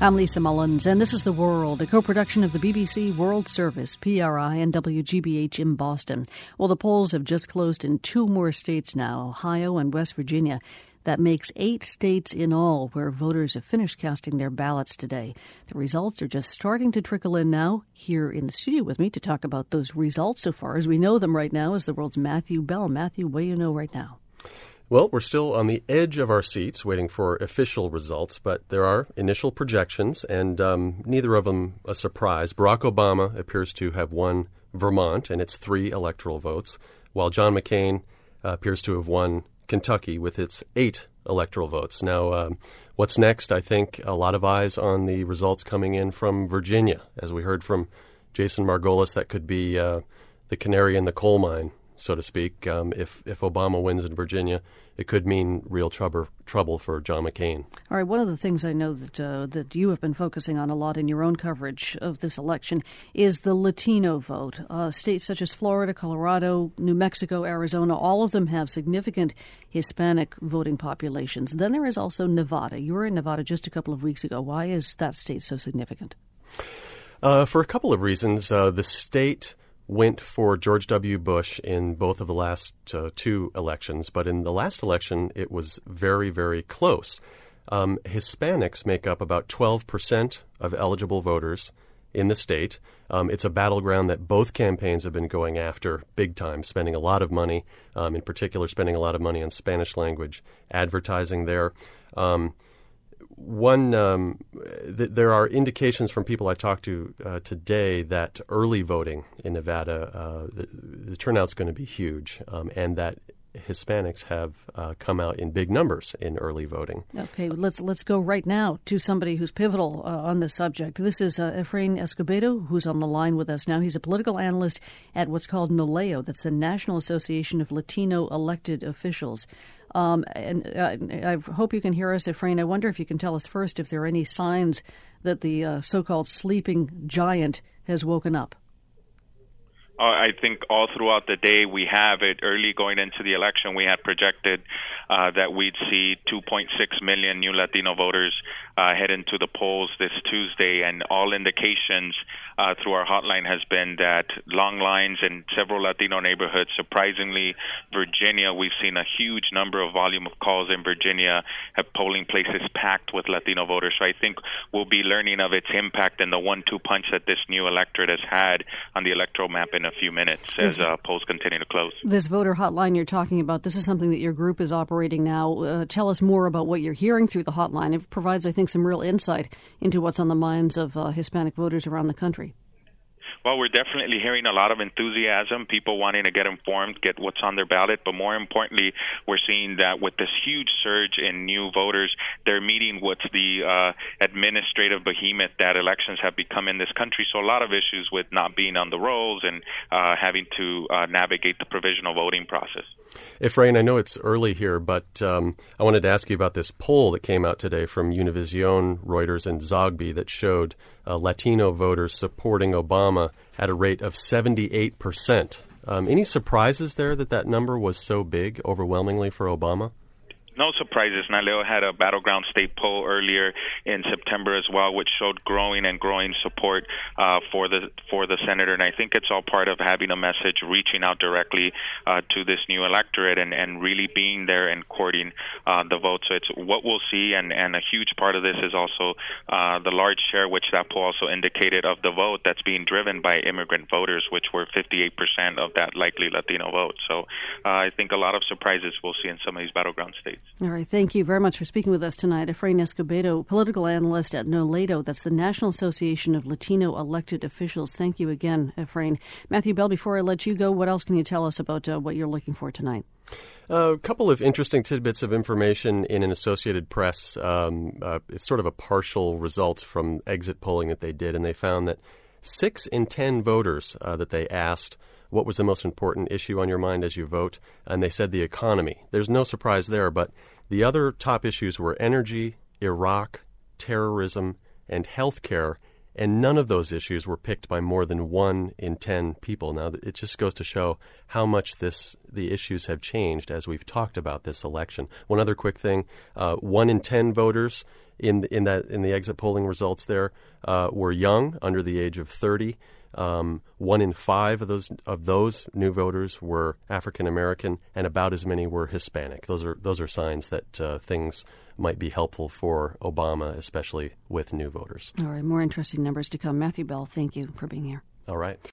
I'm Lisa Mullins, and this is The World, a co-production of the BBC World Service, PRI, and WGBH in Boston. Well, the polls have just closed in two more states now, Ohio and West Virginia. That makes 8 states in all where voters have finished casting their ballots today. The results are just starting to trickle in now. Here in the studio with me to talk about those results so far as we know them right now is The World's Matthew Bell. Matthew, what do you know right now? Well, we're still on the edge of our seats waiting for official results, but there are initial projections, and neither of them a surprise. Barack Obama appears to have won Vermont, and its 3 electoral votes, while John McCain appears to have won Kentucky with its 8 electoral votes. Now, what's next? I think a lot of eyes on the results coming in from Virginia. As we heard from Jason Margolis, that could be the canary in the coal mine, so to speak. If Obama wins in Virginia, it could mean real trouble for John McCain. All right. One of the things I know that you have been focusing on a lot in your own coverage of this election is the Latino vote. States such as Florida, Colorado, New Mexico, Arizona, all of them have significant Hispanic voting populations. Then there is also Nevada. You were in Nevada just a couple of weeks ago. Why is that state so significant? For a couple of reasons. The state went for George W. Bush in both of the last 2 elections, but in the last election, it was very, very close. Hispanics make up about 12% of eligible voters in the state. It's a battleground that both campaigns have been going after big time, spending a lot of money, in particular spending a lot of money on Spanish language advertising there. There are indications from people I talked to today that early voting in Nevada, the turnout's going to be huge, and that Hispanics have come out in big numbers in early voting. Okay, let's go right now to somebody who's pivotal on this subject. This is Efrain Escobedo, who's on the line with us now. He's a political analyst at what's called NOLEO. That's the National Association of Latino Elected Officials. I hope you can hear us, Efrain. I wonder if you can tell us first if there are any signs that the so-called sleeping giant has woken up. I think all throughout the day we have it. Early going into the election, we had projected that we'd see 2.6 million new Latino voters head into the polls this Tuesday, and all indications through our hotline has been that long lines in several Latino neighborhoods. Surprisingly, Virginia, we've seen a huge volume of calls in Virginia, have polling places packed with Latino voters. So I think we'll be learning of its impact and the 1-2 punch that this new electorate has had on the electoral map in a few minutes as polls continue to close. This voter hotline you're talking about, this is something that your group is operating now. Tell us more about what you're hearing through the hotline. It provides, I think, some real insight into what's on the minds of Hispanic voters around the country. Well, we're definitely hearing a lot of enthusiasm, people wanting to get informed, get what's on their ballot. But more importantly, we're seeing that with this huge surge in new voters, they're meeting what's the administrative behemoth that elections have become in this country. So a lot of issues with not being on the rolls and having to navigate the provisional voting process. Efrain, I know it's early here, but I wanted to ask you about this poll that came out today from Univision, Reuters, and Zogby that showed Latino voters supporting Obama at a rate of 78%. Any surprises there that number was so big, overwhelmingly for Obama? No surprises. NOLEO had a battleground state poll earlier in September as well, which showed growing support for the senator. And I think it's all part of having a message, reaching out directly to this new electorate and really being there and courting the vote. So it's what we'll see, and a huge part of this is also the large share, which that poll also indicated, of the vote that's being driven by immigrant voters, which were 58% of that likely Latino vote. So I think a lot of surprises we'll see in some of these battleground states. All right. Thank you very much for speaking with us tonight. Efrain Escobedo, political analyst at NOLEO. That's the National Association of Latino Elected Officials. Thank you again, Efrain. Matthew Bell, before I let you go, what else can you tell us about what you're looking for tonight? A couple of interesting tidbits of information in an Associated Press. It's sort of a partial results from exit polling that they did, and they found that 6 in 10 voters that they asked what was the most important issue on your mind as you vote, and they said the economy. There's no surprise there, but the other top issues were energy, Iraq, terrorism, and health care, and none of those issues were picked by more than 1 in 10 people. Now, it just goes to show how much the issues have changed as we've talked about this election. One other quick thing, 1 in 10 voters in the exit polling results there were young, under the age of 30. 1 in 5 of those new voters were African American, and about as many were Hispanic. Those are signs that things might be helpful for Obama, especially with new voters. All right, more interesting numbers to come. Matthew Bell, thank you for being here. All right.